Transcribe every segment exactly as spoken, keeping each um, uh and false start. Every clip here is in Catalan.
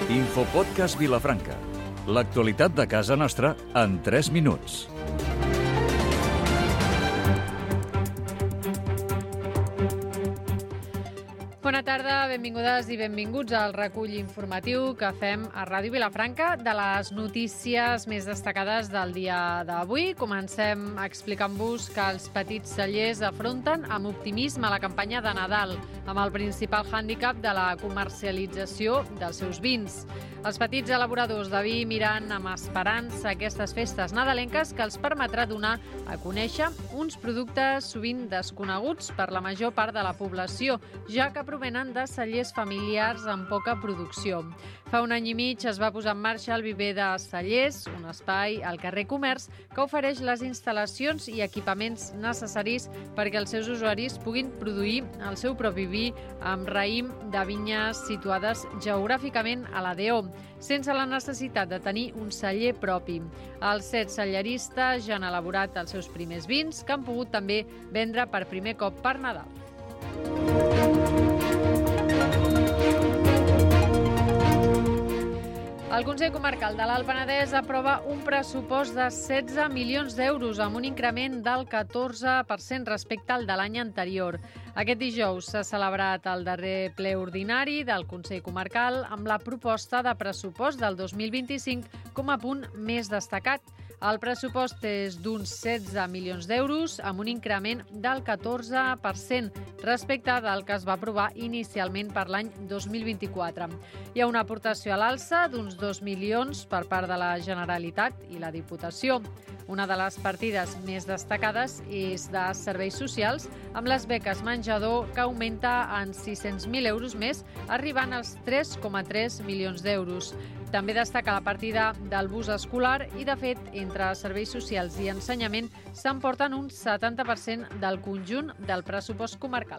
Infopodcast Vilafranca. L'actualitat de casa nostra en tres minuts. Bona tarda, benvingudes i benvinguts al recull informatiu que fem a Ràdio Vilafranca de les notícies més destacades del dia d'avui. Comencem explicant-vos que els petits cellers afronten amb optimisme la campanya de Nadal, amb el principal hàndicap de la comercialització dels seus vins. Els petits elaboradors de vi miren amb esperança aquestes festes nadalenques que els permetrà donar a conèixer uns productes sovint desconeguts per la major part de la població, ja que provenen de cellers familiars amb poca producció. Fa un any i mig es va posar en marxa el Viver de Cellers, un espai al carrer Comerç que ofereix les instal·lacions i equipaments necessaris perquè els seus usuaris puguin produir el seu propi vi amb raïm de vinyes situades geogràficament a la D O, sense la necessitat de tenir un celler propi. Els set celleristes ja han elaborat els seus primers vins, que han pogut també vendre per primer cop per Nadal. El Consell Comarcal de l'Alt Penedès aprova un pressupost de setze milions d'euros amb un increment del catorze per cent respecte al de l'any anterior. Aquest dijous s'ha celebrat el darrer ple ordinari del Consell Comarcal amb la proposta de pressupost del dos mil vint-i-cinc com a punt més destacat. El pressupost és d'uns setze milions d'euros amb un increment del catorze per cent respecte del que es va aprovar inicialment per l'any dos mil vint-i-quatre. Hi ha una aportació a l'alça d'uns dos milions per part de la Generalitat i la Diputació. Una de les partides més destacades és de serveis socials, amb les beques menjador que augmenta en sis-cents mil euros més, arribant als tres coma tres milions d'euros. També destaca la partida del bus escolar i, de fet, entre serveis socials i ensenyament s'emporten un setanta per cent del conjunt del pressupost comarcal.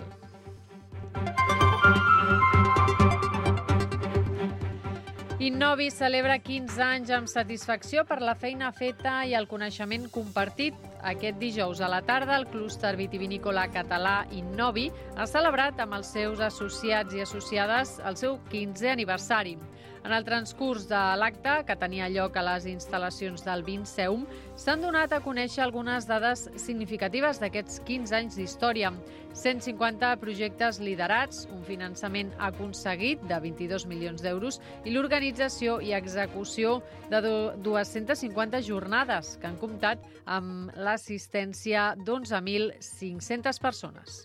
Innovi celebra quinze anys amb satisfacció per la feina feta i el coneixement compartit. Aquest dijous a la tarda, el clúster vitivinícola català Innovi ha celebrat amb els seus associats i associades el seu quinzè aniversari. En el transcurs de l'acte, que tenia lloc a les instal·lacions del Vinceum, s'han donat a conèixer algunes dades significatives d'aquests quinze anys d'història. cent cinquanta projectes liderats, un finançament aconseguit de vint-i-dos milions d'euros i l'organització i execució de dues-centes cinquanta jornades que han comptat amb l'assistència d'onze mil cinc-centes persones.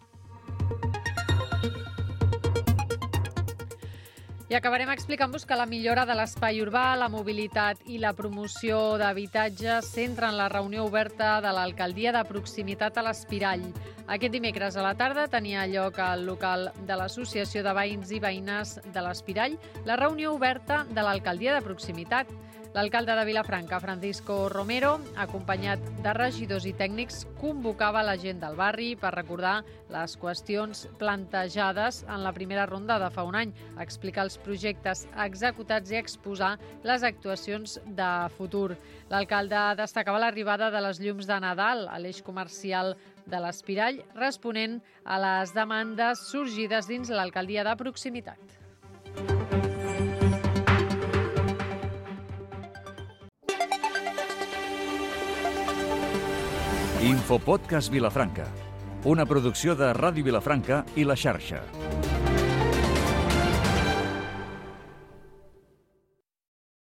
I acabarem explicant-vos que la millora de l'espai urbà, la mobilitat i la promoció d'habitatge centren la reunió oberta de l'Alcaldia de Proximitat a l'Espirall. Aquest dimecres a la tarda tenia lloc al local de l'Associació de Veïns i Veïnes de l'Espirall la reunió oberta de l'Alcaldia de Proximitat. L'alcalde de Vilafranca, Francisco Romero, acompanyat de regidors i tècnics, convocava la gent del barri per recordar les qüestions plantejades en la primera ronda de fa un any, explicar els projectes executats i exposar les actuacions de futur. L'alcalde destacava l'arribada de les llums de Nadal a l'eix comercial de l'Espirall, responent a les demandes sorgides dins l'alcaldia de proximitat. Infopodcast Vilafranca, una producció de Ràdio Vilafranca i La Xarxa.